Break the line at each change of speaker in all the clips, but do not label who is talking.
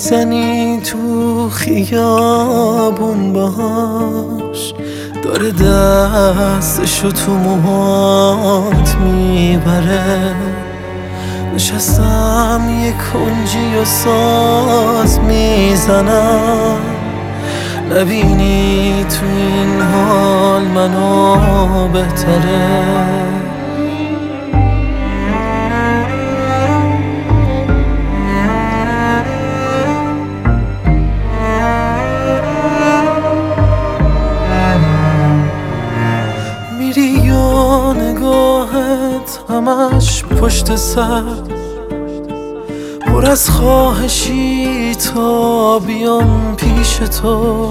میزنی تو خیابون باش، داره دستشو تو موهات میبره. نشستم یه کنجی و ساز میزنم، نبینی تو این حال منو بهتره. میری یا نگاهت همش پشت سر، پر از خواهشی تا بیام پیش تو.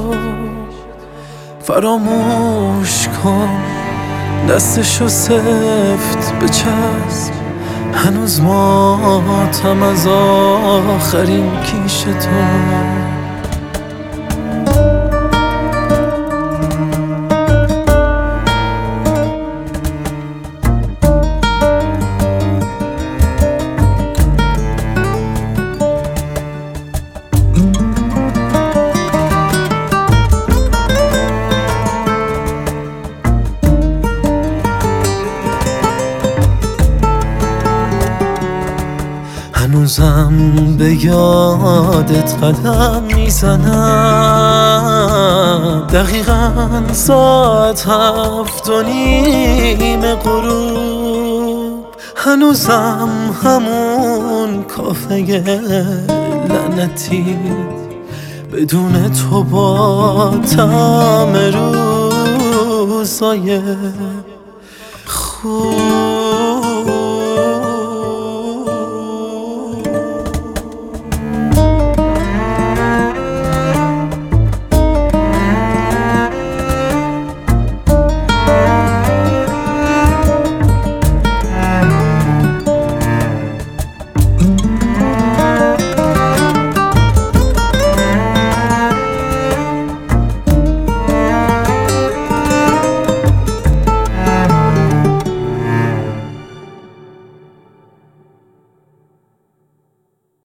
فراموش کن دستشو سفت بچسب، هنوز ماتم از آخرین کیش تو. هنوزم به یادت قدم میزنم، دقیقاً ساعت 7:30 غروب. هنوزم همون کافه لعنتی، بدون تو با طعم روزای خوب.